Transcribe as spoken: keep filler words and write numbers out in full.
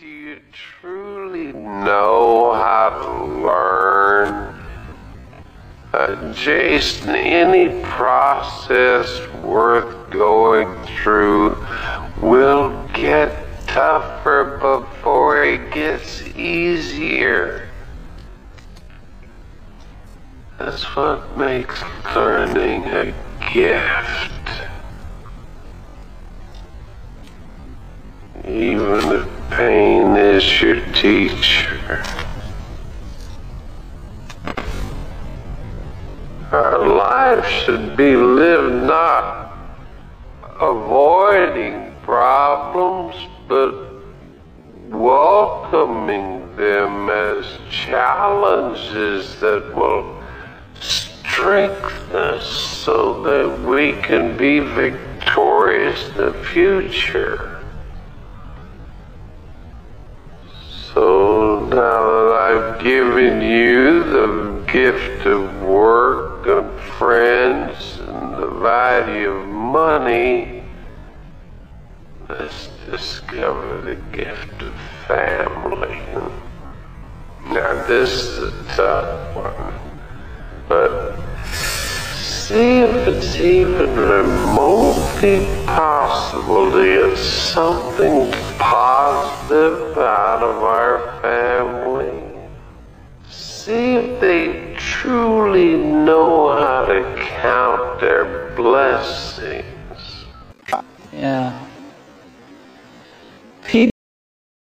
Do you truly know how to learn? Uh, Jason, any process worth going through will get tougher before it gets easier. That's what makes learning a gift. Even if pain is your teacher. Our life should be lived not avoiding problems, but welcoming them as challenges that will strengthen us so that we can be victorious in the future. So now that I've given you the gift of work and friends and the value of money, let's discover the gift of family. Now this is a tough one, but see if it's even remotely possible to get something positive out of our family. See if they truly know how to count their blessings. Yeah.